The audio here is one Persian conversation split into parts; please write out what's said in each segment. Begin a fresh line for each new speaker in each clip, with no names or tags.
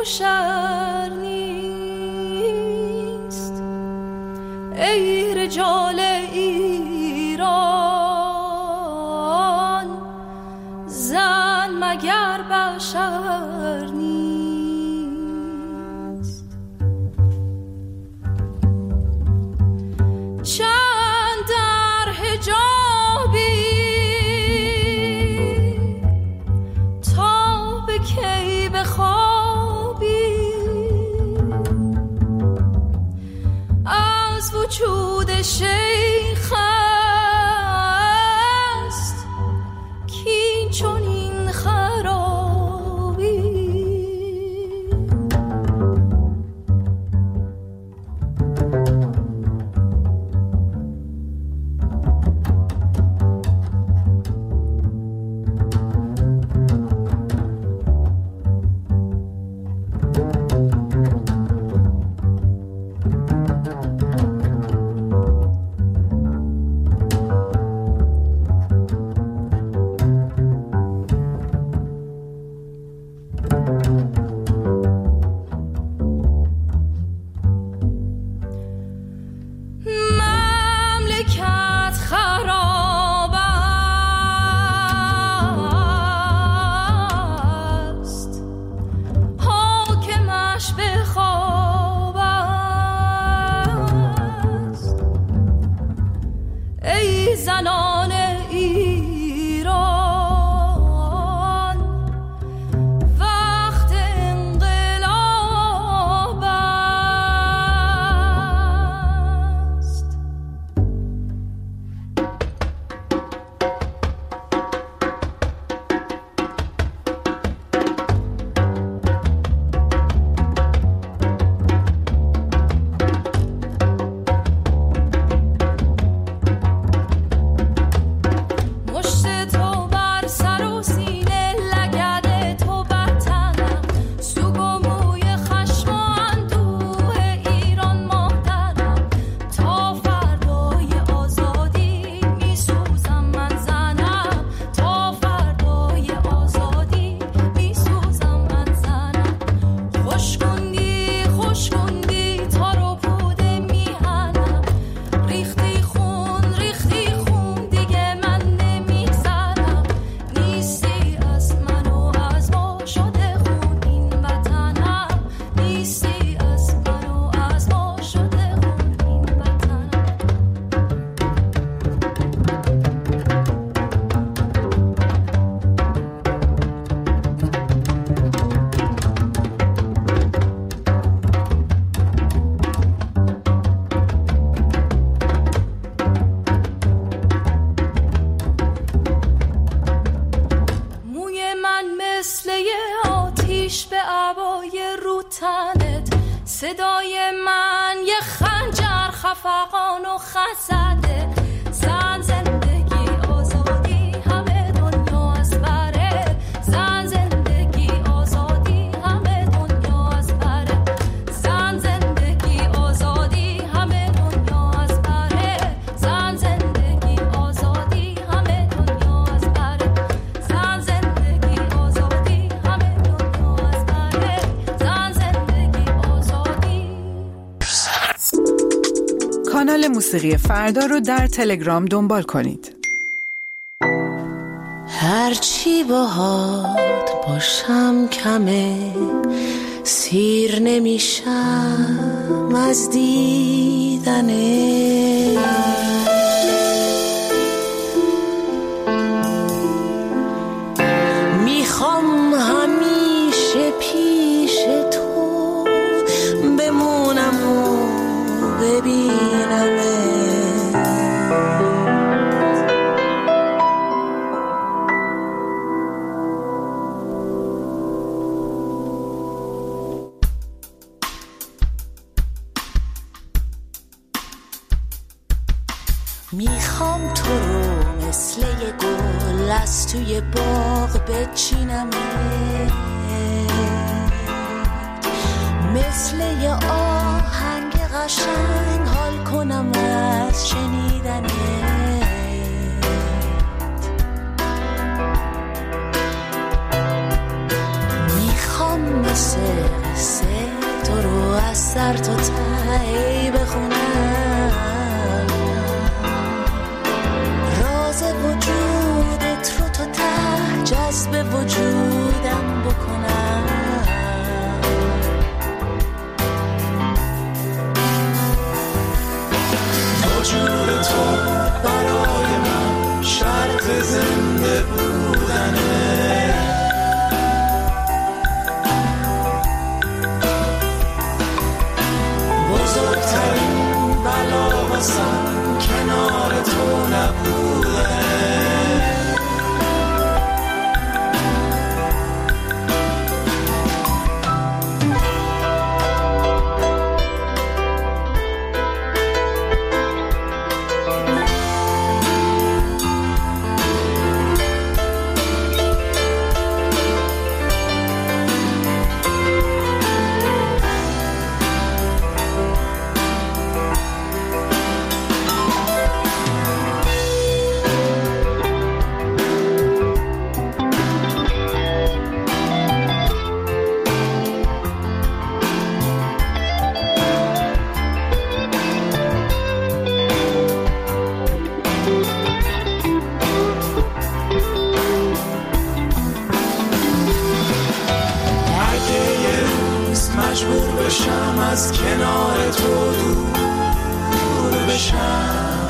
شر نیست. ای رجال ایران، زن مگر بشر نیست. چند در حجابی تا به کی بخوابی، از وجود شیخ است کی چنین خرابی. زنان ایران وقت انقلاب است. صدای من یه خنجر خفقان و خزده. زن زندگی آزادی همه دنیا از بره. زن زندگی آزادی همه دنیا از بره. زن زندگی آزادی همه دنیا از بره. زن زندگی آزادی همه دنیا از بره. زن زندگی آزادی همه دنیا از بره. زن زندگی آزادی.
کانال موسیقی فردا رو در تلگرام دنبال کنید.
هرچی باهات باشم کمه، سیر نمیشم از دیدنه. میخوام همیشه پیش تو بمونم و ببینمه. میخوام تو رو مثل یه گل از توی باغ بچینمه، مثل یه آهنگ قشنگ حال کنم از شنیدنت. میخوام واسه قصه تو رو از سر تا ته بخونم، راز وجودت رو تا ته جذب وجودم بکنم. وجود تو برای من شرط زنده بودنه، بزرگترین بلا واسم کنار تو نبودنه. مجبور بشم از کنار تو دور بشم،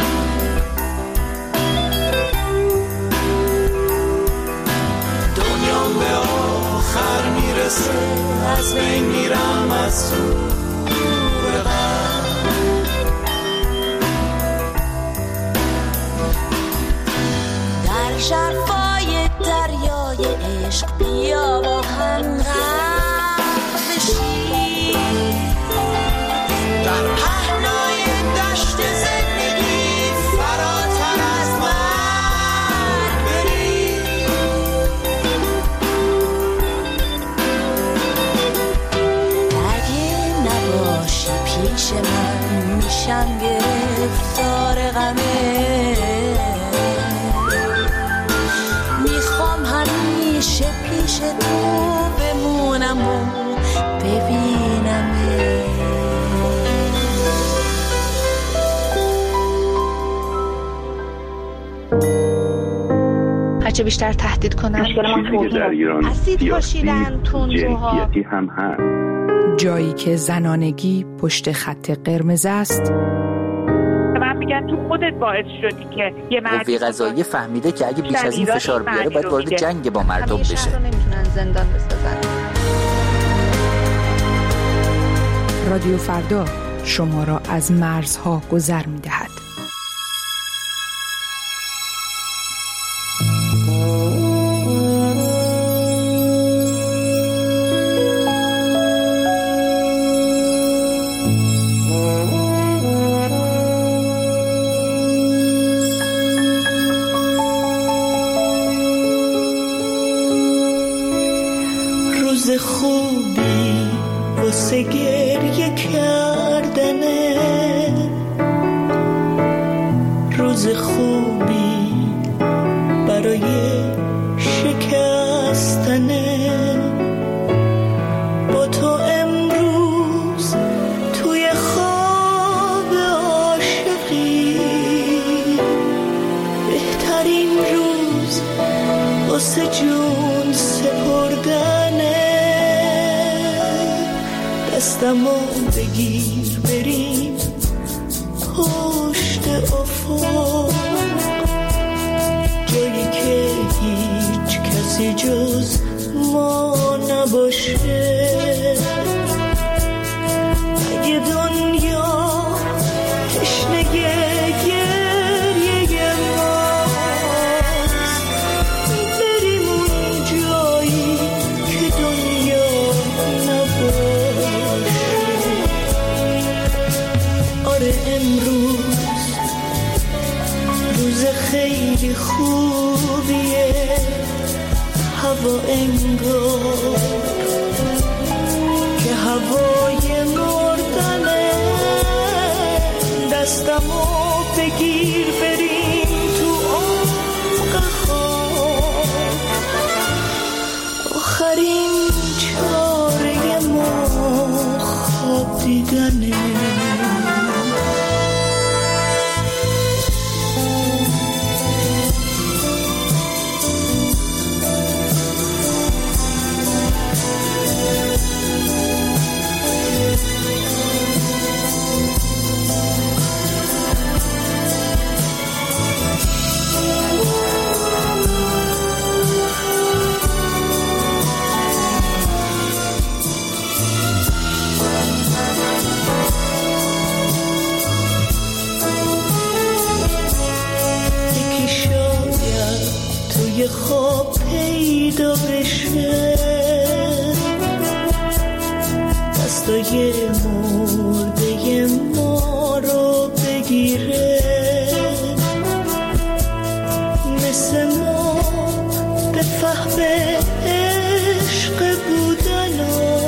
دنیام به آخر میرسه از بین میرم از دور غم. در شرفای دریای عشق بیا با هم میشم گرفتار غمه، میخوام همیشه پیش تو بمونم و ببینمه.
هرچه بیشتر تهدید کنن
چیزی که در ایران
اسید پاشیدن تندروها
هم هست.
جایی که زنانگی پشت خط قرمز است.
من میگم تو خودت باعث شدی که یه
قوه قضاییه فهمیده که اگه بیش از این فشار بیاره باید وارد جنگ با مردم بشه.
همیشه رو نمیتونن زندان بسازن.
رادیو فردا شما را از مرزها گذر می‌دهد.
روز خوبی واسه گریه کردنه، روز خوبی برای شکستنه. با تو امروز توی خواب عاشقی، بهترین روز واسه جون سپردنه. دستمو بگیر بریم پشت افق، جایی که هیچ کسی جز ما نباشه. اگه دنیا تشنه گریه ماست، بریم اون جایی که دنیا نباشه. آره امروز روز خیلی خوبیه، هوا انگار که هوای مردنه. دستمو بگیر بریم تو عمق خواب، آخرین چاره
دیدنه. خواب پیدا بشه، دستای مرده ما رو بگیره، مثل ما به فهم عشق بودن و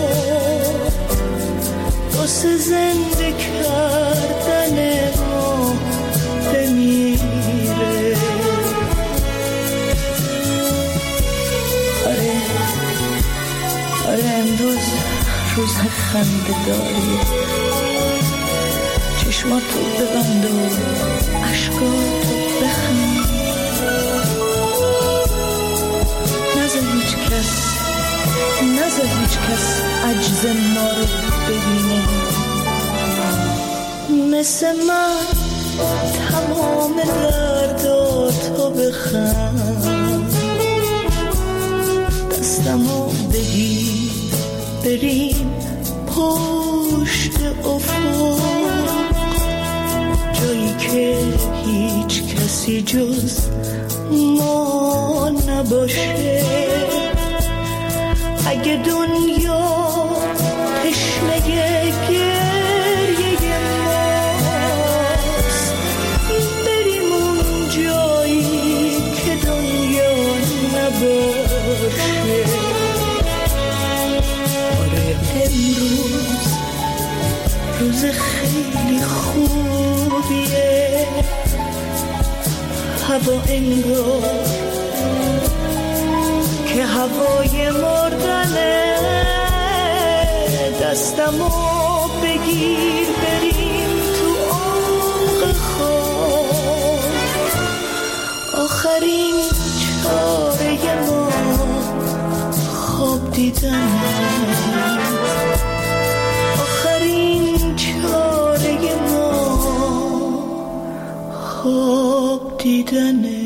واسه زنده کردن ما بمیره. آره امروز روز خنده داری، چشماتو ببند و عشقاتو بخند، نذار هیچ کس عجز ما رو ببینه. مثل من تمام درداتو بخند، دستمو بگیر بریم پشت افق، جایی که هیچ کسی جز ما نباشه. اگه دنیا تشنه گریه ماست، بریم اون جایی که دنیا نباشه. امروز روز خیلی خوبیه، هوا انگار که هوای مردنه. دستمو بگیر بریم تو عمق خواب، آخرین چاره ما خواب دیدنه. خواب دیدنه.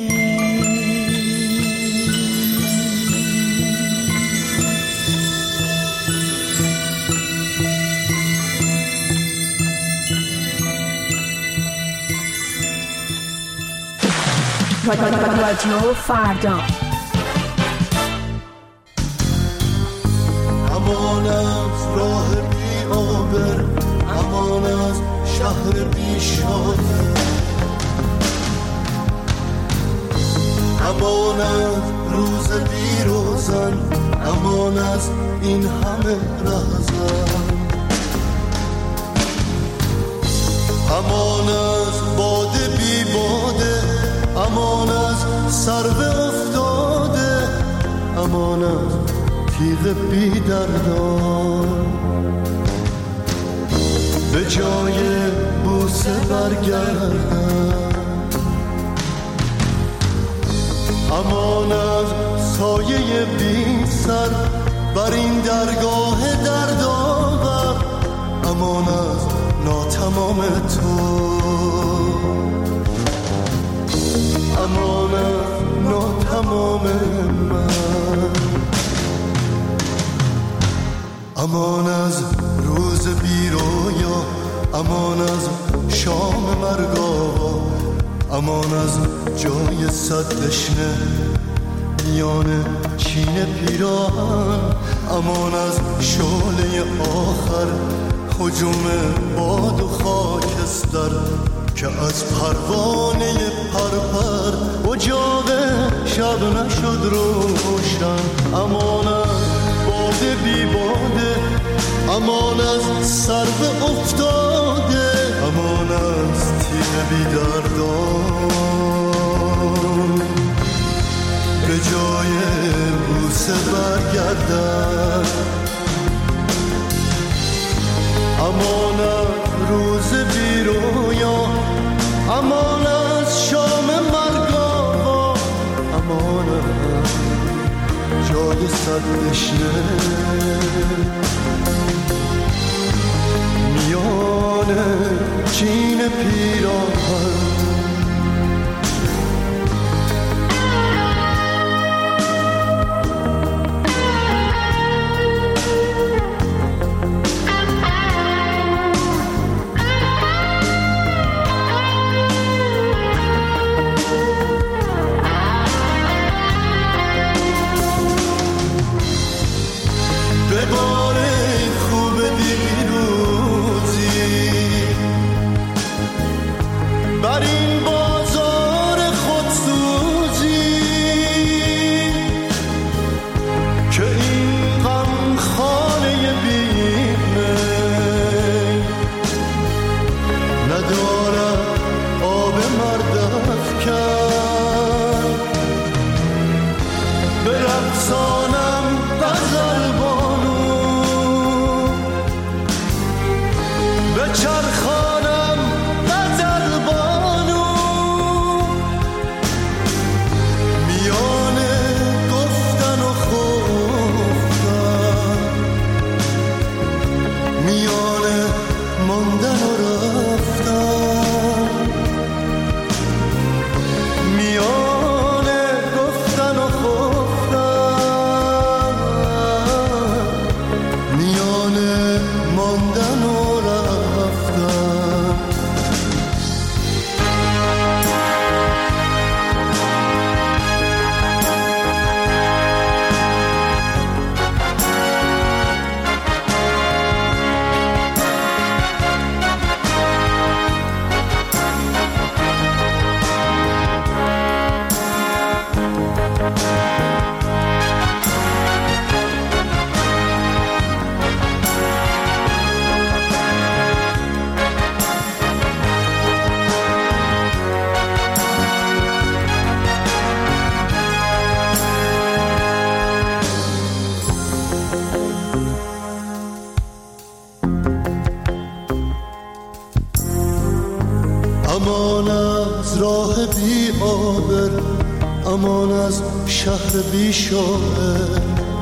رادیو فردا.
امان از راه بی آبر، امان از شهر بی شاده، امان از روز بی روزن، امان از این همه رهزن، امان از باده بی باده، امان از سرو افتاده، امان از تیغ بی دردان. به جای بوسه برگردن، امان از سایه بی سر بر این درگاه دردآور، امان از ناتمام تو، امان از ناتمام من، امان از روز بی رویا، امان از شام مرگاوا، امان از جای صد دشنه میان چین پیراهن، امان از شعله آخر هجوم باد و خاکستر که از پروانه پرپر اجاق شب نشد روشن، امان از باده بی باده، امان از سرو افتاده، امان از تیغ بی دردان. به جای بوسه برگردن، امان صد دشنه میان چین پیراهن
امان از راه بی آبر، امان از شهر بی شاعر،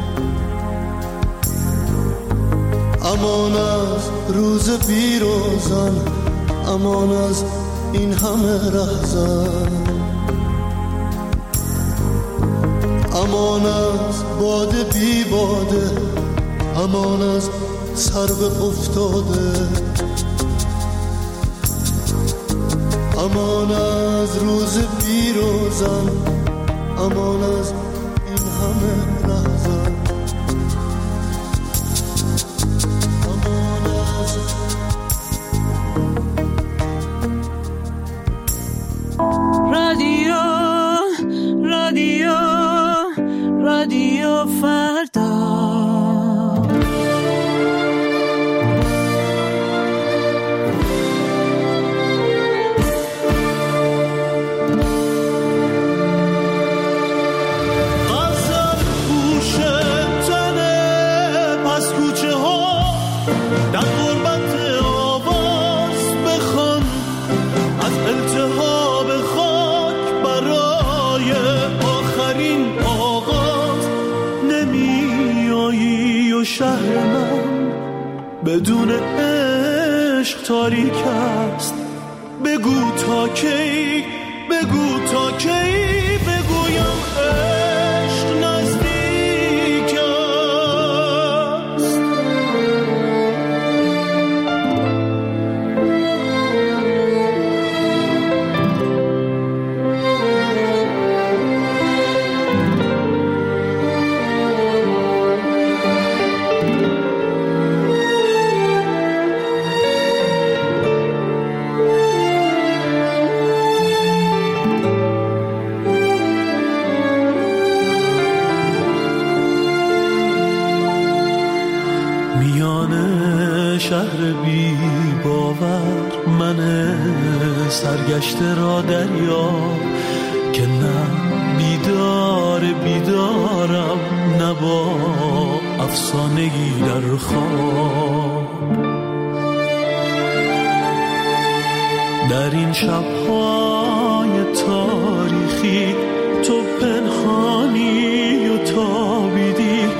امان از روز بی روزن، امان از این همه رهزن، امان از باده بی باده، امان از سرو افتاده، امان از روز بی روزن، امان از این همه لحظن، امان از
رادیو رادیو رادیو فردا. شهر من بدون عشق تاریک است. بگو تا کی، بگو تا کی بگویم عشق نزدیک است. شهر بی باور من سرگشته را دریاب که نه بیدارم نه با افسانگی در خواب. در این شب‌های تاریخی تو پنهانی و تابیدی،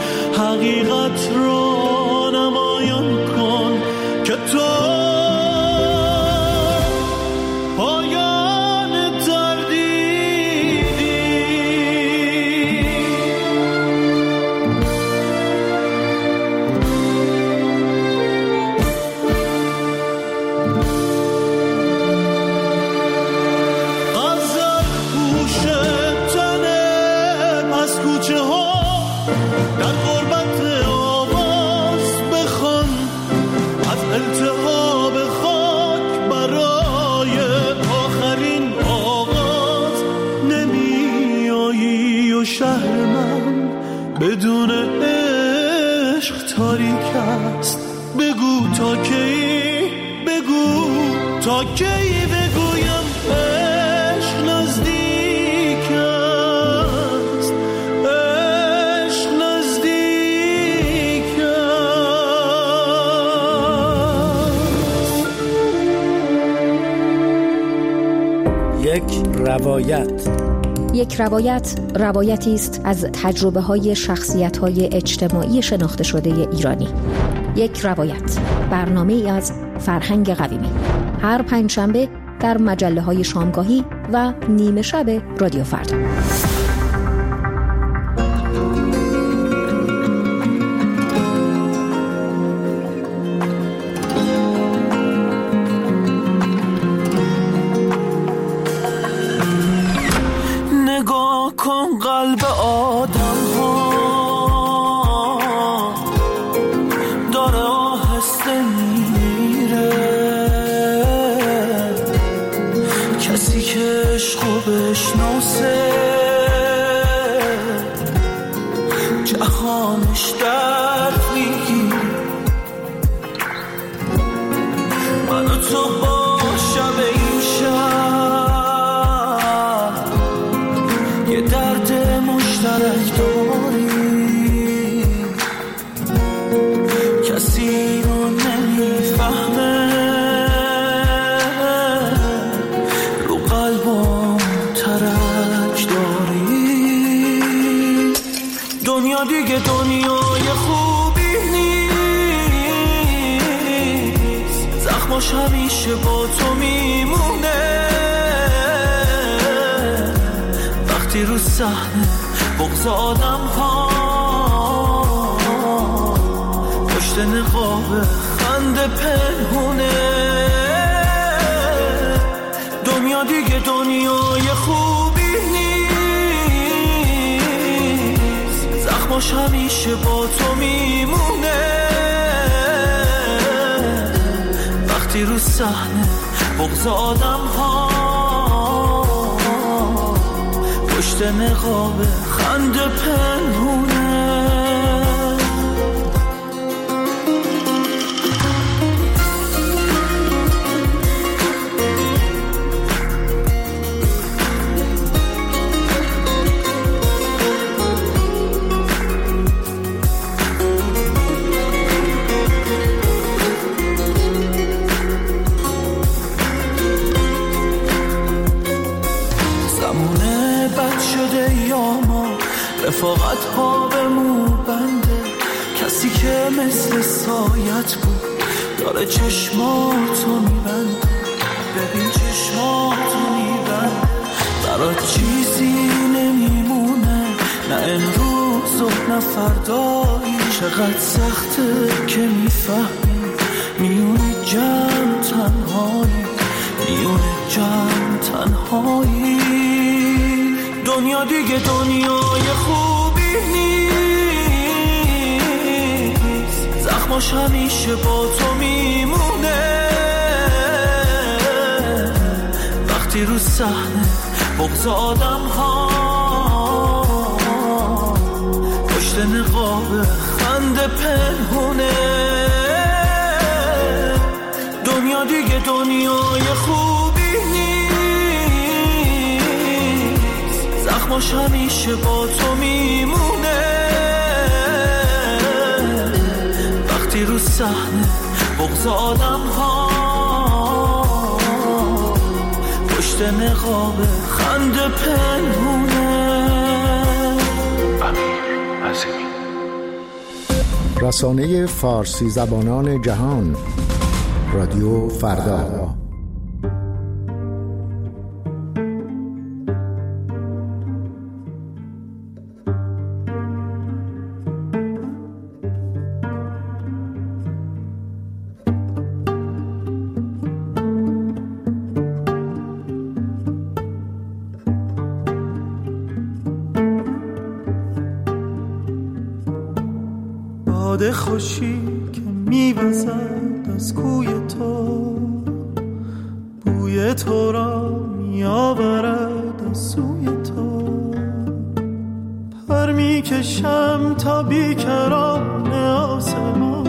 التهاب خاک برای آخرین آغاز نمیایی و شهر من بدون عشق تاریک است. بگو تا کی، بگو تا کی بگویم عشق نزدیک است، عشق نزدیک است.
یک روایت روایتی است از تجربه‌های شخصیت‌های اجتماعی شناخته شده ایرانی. یک روایت، برنامه‌ای از فرهنگ قویمی، هر پنجشنبه در مجله‌های شامگاهی و نیمه شب رادیو فردا.
نگاه کن قلب آدم ها داره آهسته میره، کسی که عشقو بشناسه جهانش درد میگیره. من و تو با شب این شب یه درد مشترک داری، کسی رو نمیفهمه، رو قلبم ترک داری. دنیا دیگه دنیای خوبی نیست، زخماش همیشه با تو میمونه. وقتی رو صحنه بغض آدم ها پشت نقاب خنده پنهونه. دنیا دیگه دنیای خوبی نیست، زخماش همیشه با تو میمونه. وقتی رو صحنه بغض آدم ها پشت نقاب خنده پنهونه. رفاقت ها به مو بنده، کسی که مثل سایت بود داره چشماتو میبنده. ببین چشماتو میبنده، برات چیزی نمیمونه، نه امروز و نه فردایی. چقدر سخته که میفهمی میونه جمع تنهایی، میونه جمع تنهایی. دنیا دیگه دنیای خوبی نیست، زخماش همیشه با تو میمونه. وقتی رو صحنه بغض آدم ها پشت نقاب خنده پنهونه. دنیا دیگه دنیای خوبی زخماش همیشه با تو میمونه. وقتی رو صحنه بغض آدم ها پشت نقاب خنده پنهونه.
امیر عظیمی.
رسانه فارسی زبانان جهان، رادیو فردا.
باد خوشی که میوزد
از کوی تو، بوی تو را می آورد از سوی تو. پر می کشم تا بیکران آسمان،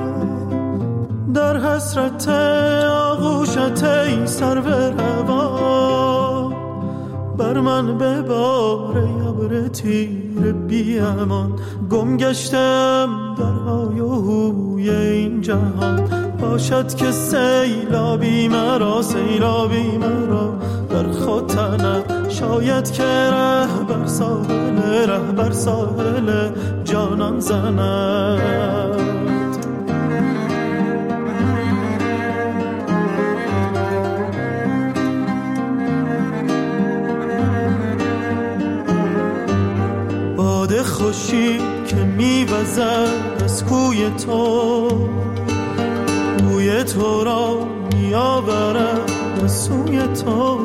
در حسرت آغوشت ای سرو روان. بر من ببار ابر تیر بی امان، گم گشتم در های و هوی این جهان. باشد که سیلابی مرا، سیلابی مرا در خود تنم. شاید که ره بر ساحل جانان زند. باد خوشی که می‌وزد از کوی تو، بوی تو را می‌آورد از سوی تو.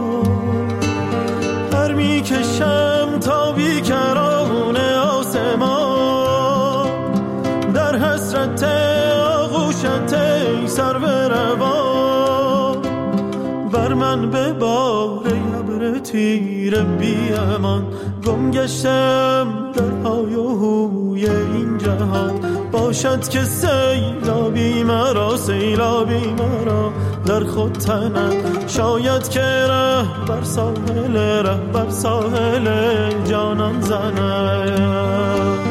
پر می‌کشم تا بیکران آسمان، در حسرت آغوشت ای سرو روان. بر من ببار ابر تیر بی امان، گم گشتم در های و هوی این جهان. باشد که سیلابی مرا، سیلابی مرا در خود تنم. شاید که ره بر ساحل جانان زند.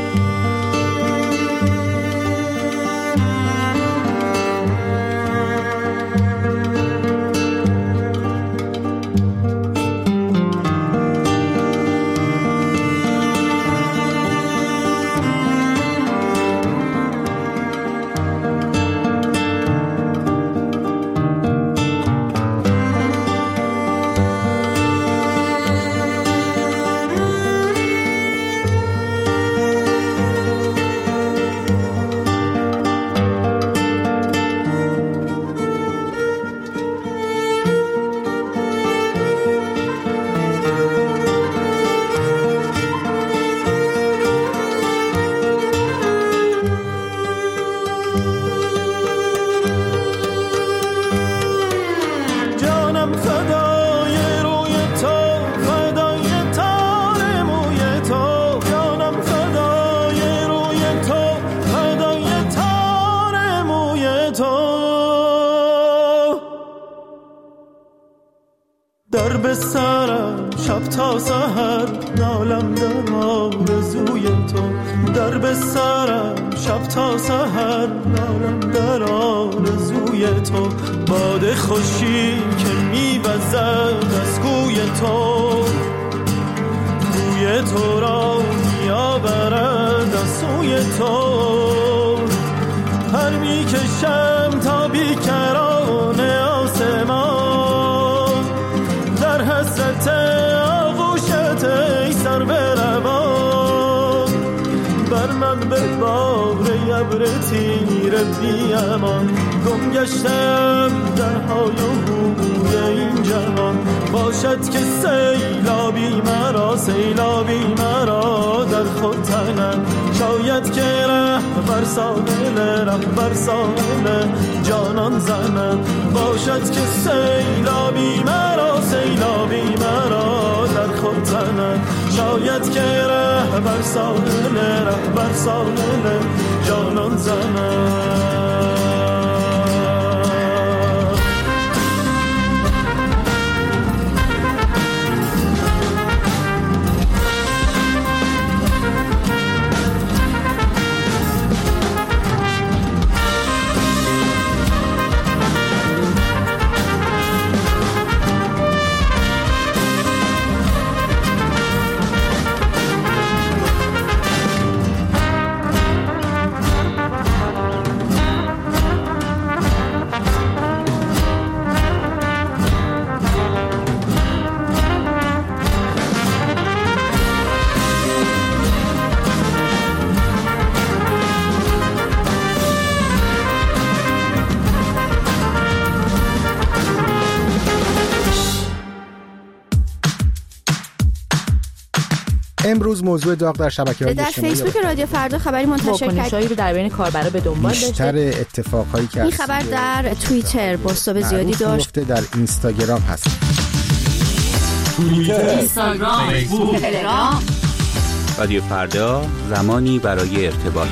در به سرم شب تا سحر نالم در آرزوی تو. در به سرم شب تا سحر نالم در آرزوی تو. باد خوشی که می‌وزد از کوی تو، بوی تو را می‌آورد از سوی تو. پر می‌کشم تا بیکران آسمان، در حسرت آغوشت ای سرو روان. بر من ببار ابر تیر بی امان، گم گشتم در های و هوی این جهان. باشد که سیلابی مرا، سیلابی مرا در خود تنم. شاید که ره بر ساحل جانان زنم. باشد که سیلابی مرا، سیلابی مرا در خود تنم. شاید که ره بر ساحل جانان زنم.
امروز موضوع داغ در شبکه‌های اجتماعی
در فیسبوک رادیو فردا خبری منتشر کرد.
واکنش‌هایی رو در بین کاربرا به دنبال داشته.
بیشتر اتفاقایی که
این خبر در توییتر بازتاب زیادی داشت.
در اینستاگرام هست.
توییتر، اینستاگرام، فیسبوک، تلگرام.
رادیو فردا، زمانی برای ارتباط.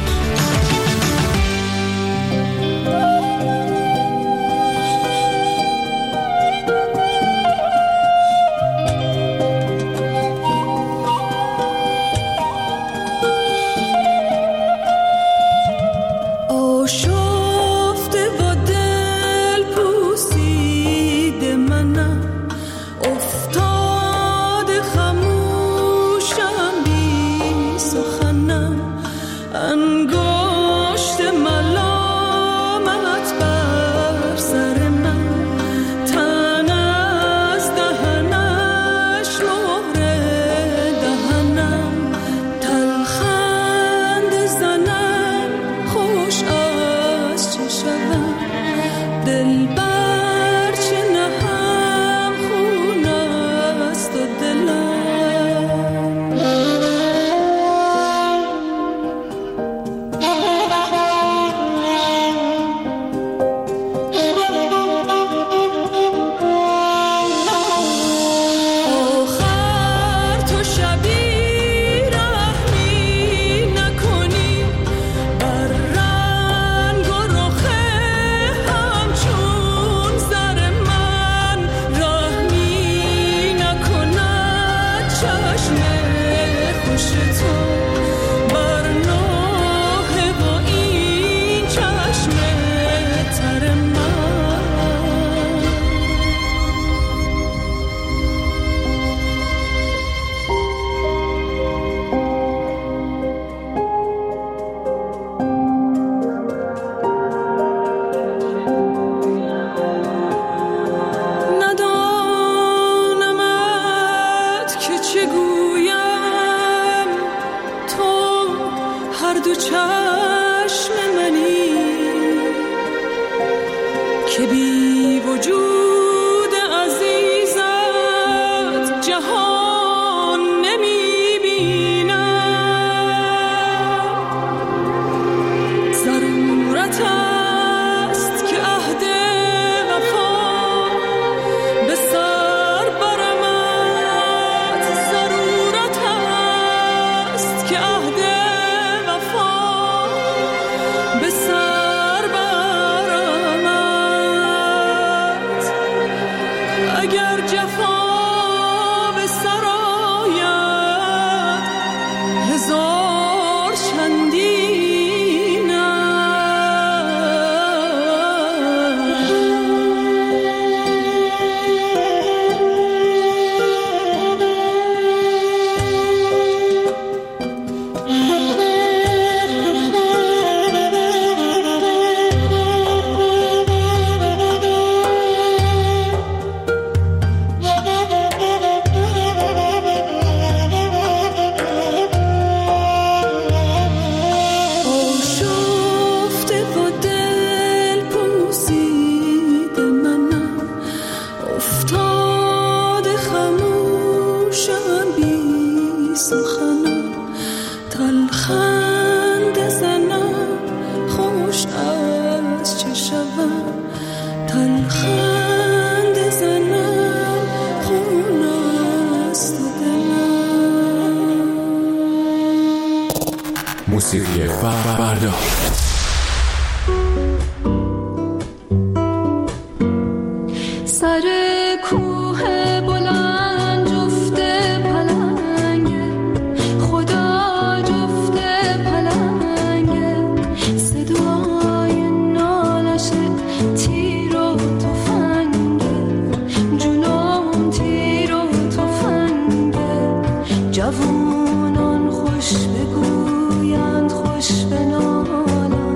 موسیقی فردا.
سر کوه بلند جفت پلنگه، خدا جفت پلنگه، صدای نالش تیر و تفنگه، جنون تیر و تفنگه، جوونان خوش بگویند خوش بنالند.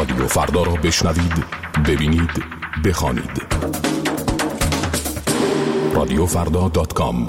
رادیو فردا را بشنوید، ببینید، بخوانید. radiofrda.com.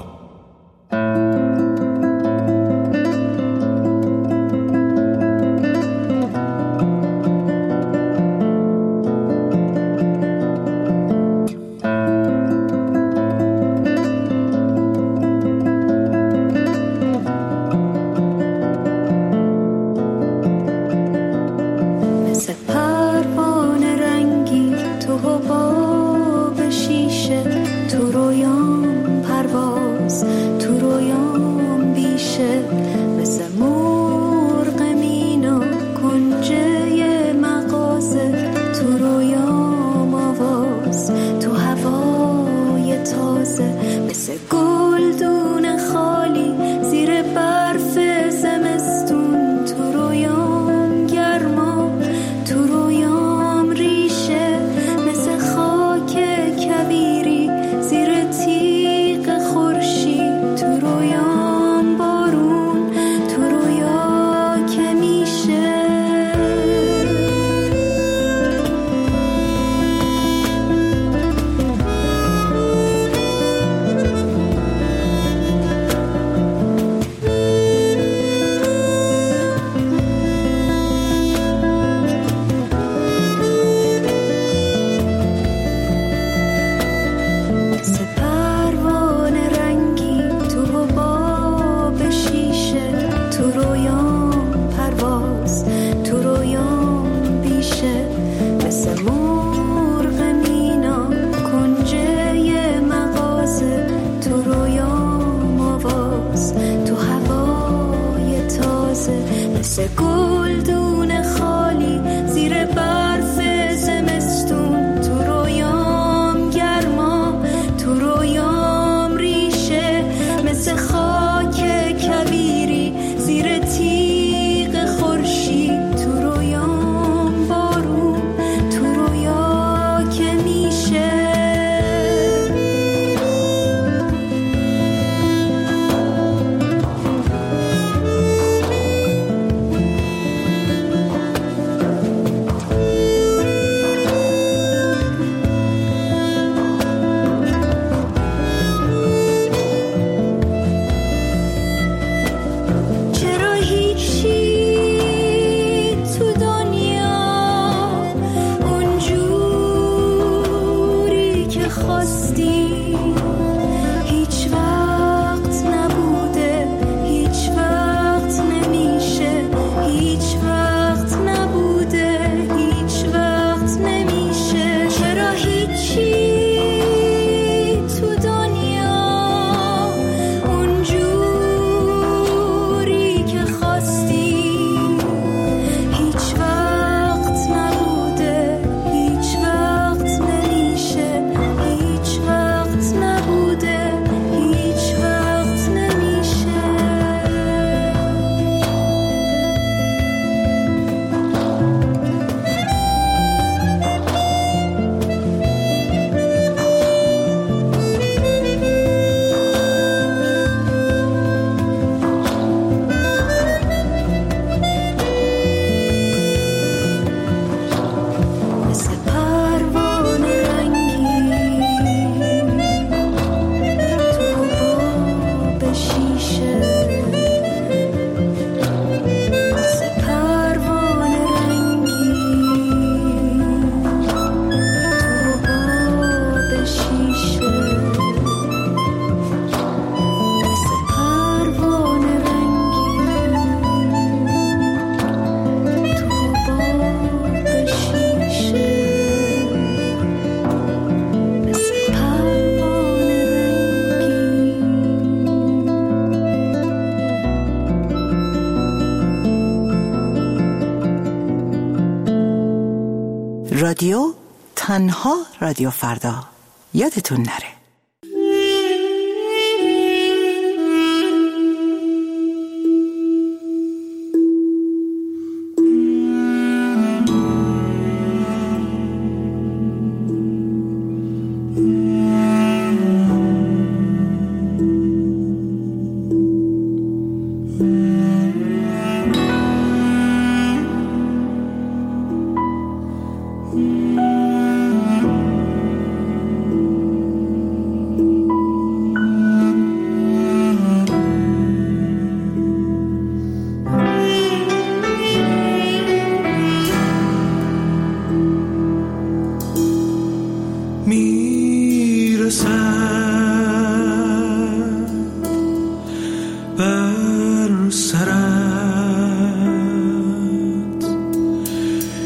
رادیو تنها رادیو فردا، یادتون نره.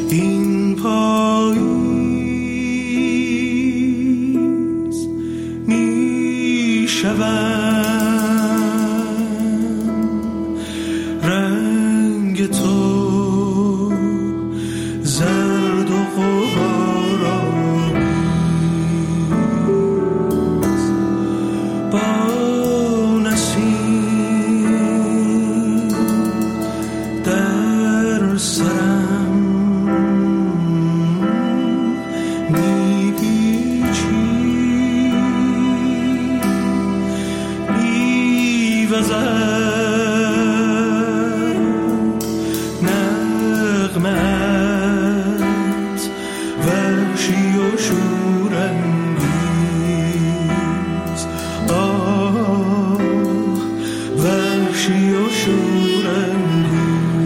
این پاییز می شوم رنگ تو زرد و غبارآمیز با نسیم در سرم میپیچی نغمت وحشی و شورانگیز آه وحشی و شورانگیز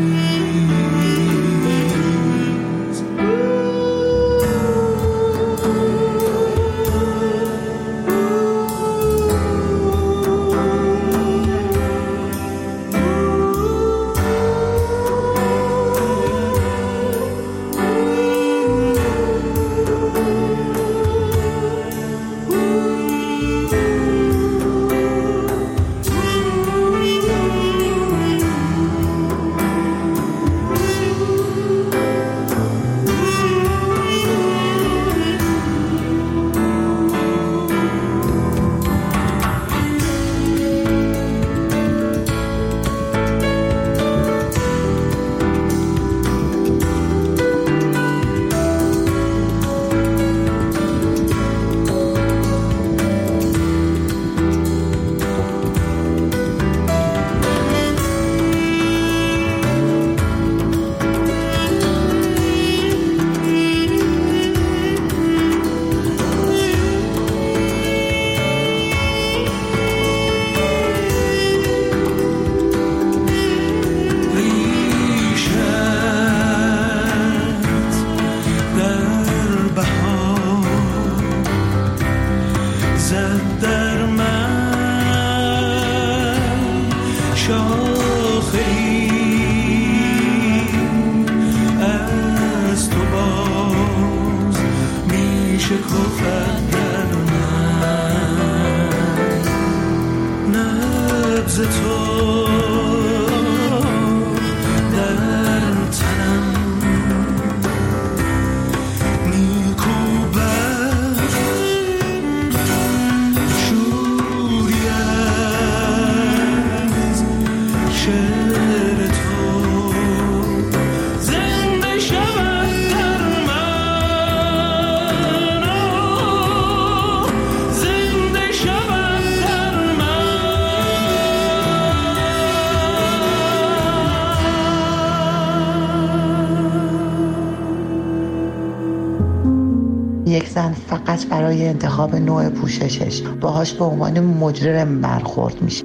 یک زن فقط برای انتخاب نوع پوششش باهاش به عنوان مجرم برخورد میشه.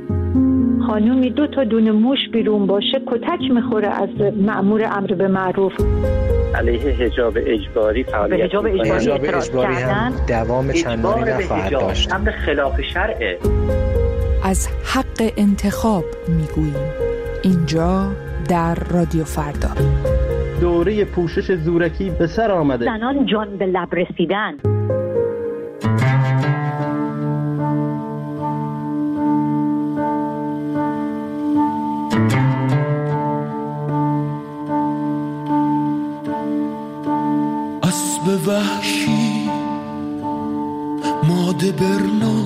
خانومی 2 تا دونه موش بیرون باشه کتک میخوره از مأمور امر به معروف.
علیه حجاب اجباری فعالیت
حجاب اجباری هم دوام چندانی نخواهد داشت.
امر خلاف شرعه.
از حق انتخاب میگوییم اینجا در رادیو فردا.
دوره پوشش زورکی به سر آمده.
زنان جان به لب رسیدن.
اسب وحشی ماده برنا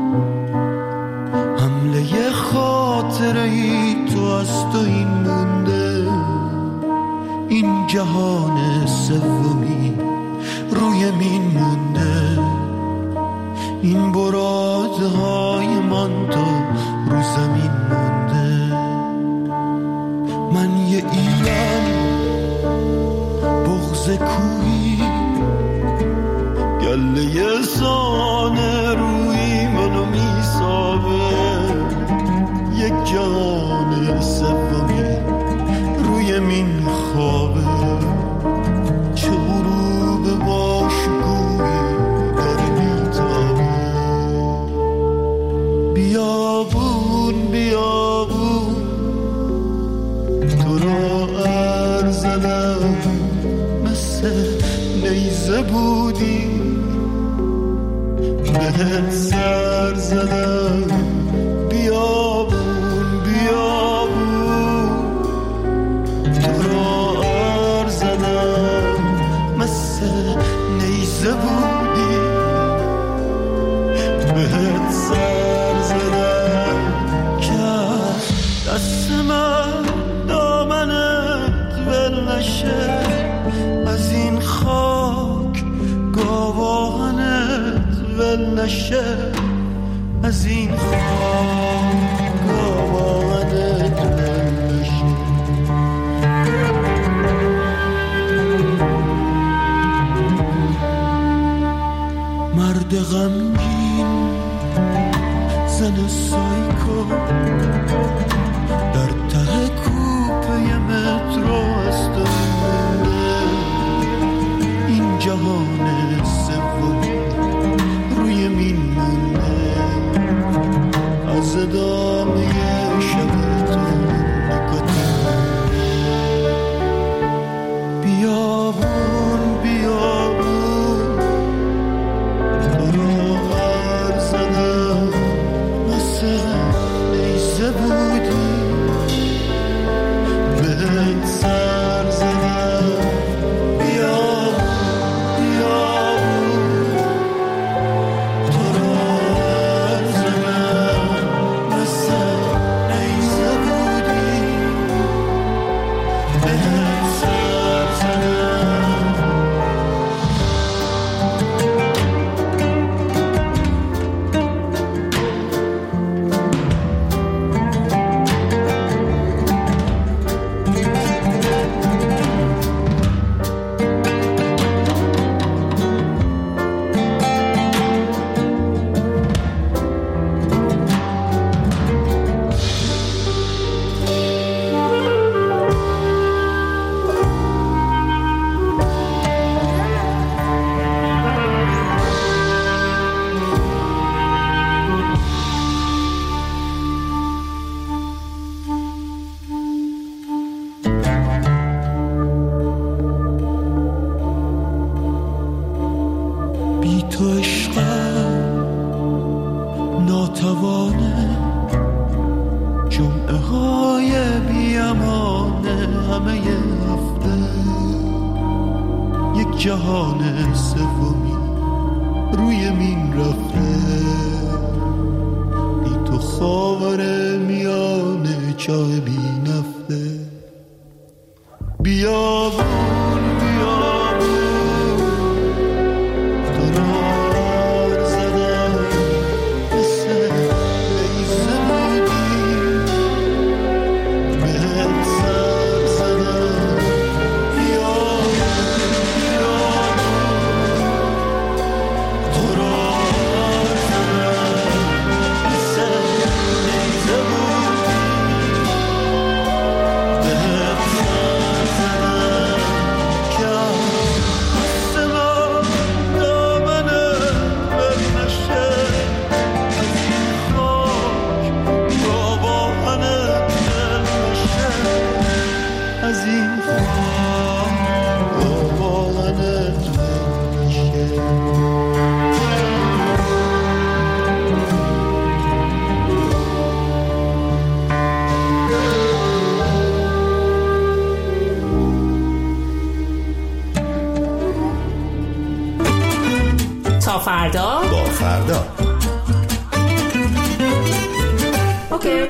حمله خاطره ای تو از تو این مونده. این جهان سومی روی مین مونده. این برادهای من تا رو زمین مونده. من یه ایرانی بغض کوهی گله سانه روی منو میسابه. یک جهان سومی روی مین خوابه. چه غروب باشگویی داره میتابه. بیابون بیابون تو را ارزدم مثل مثل نیزه بودی، بهت سر زدم بیابون بیابون، تو را ار زدم مثل نیزه بودی، بهت سر زدم که دست من دامنت ول نشه، از این خاک گاوانت ول نشه، از این خاک گاوانت ول نشه. مرد غمگین زن سایکو در ته کوپه مترو است و این جهان سومی روی مین مونده، از ادامه شب تو نکته. بیابون بیابون تو را ور زدم مثل نیزه بودی، بهت سر زدم بیابون بیابون، تو را ور زدم مثل نیزه بودی، بهت سر زدم. بی تو عشقم ناتوانه، جمعه های بی امانه، همه هفته یک جهان سومی روی مین رفته، بی تو خاور میانه چاه بی نفته. بیابون بیابون تو را ور زدم مثل نیزه بودی، بهت سر زدم بیابون بیابون، تو را ور زدم مثل نیزه بودی، بهت سر زدم که دست من دامنت ول نشه، از این خاک گاوانت ول نشه، از این خاک گاوانت ول نشه.
تا فردا
با فردا.
اوکی.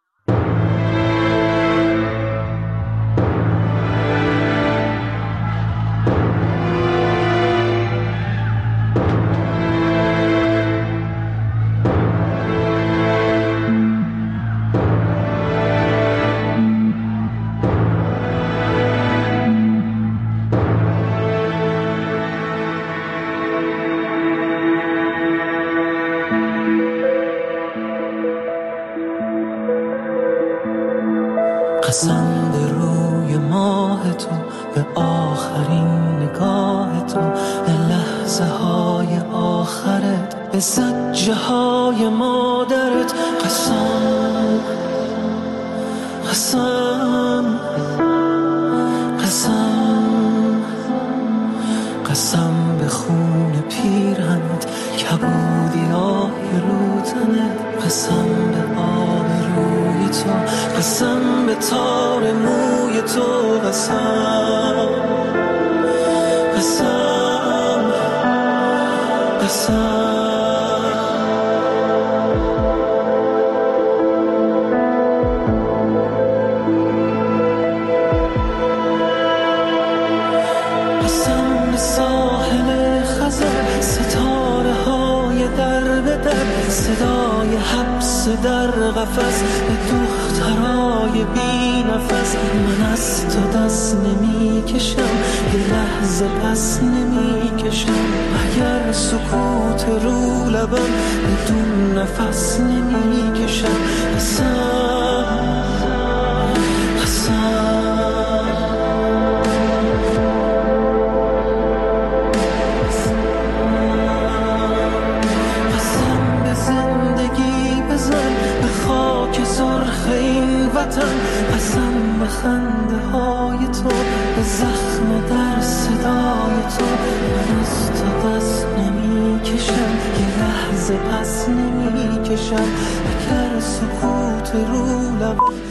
قسم به روی ماه تو، به آخرین نگاه تو، به لحظه های آخرت، به زجه های مادرت. قسم قسم قسم قسم به آبروی تو، قسم به تار موی تو، قسم قسم قسم. صدای حبس در قفس به دخترای بی نفس. من از تو دست نمی کشم، یه لحظه پس نمی کشم. اگر سکوت رو لبم بدون نفس نمی کشم. قسم قسم قسم به خنده های تو، به زخم در صدای تو. من از تو دست نمی کشم، یه لحظه پس نمی کشم. اگر سکوت رو لبم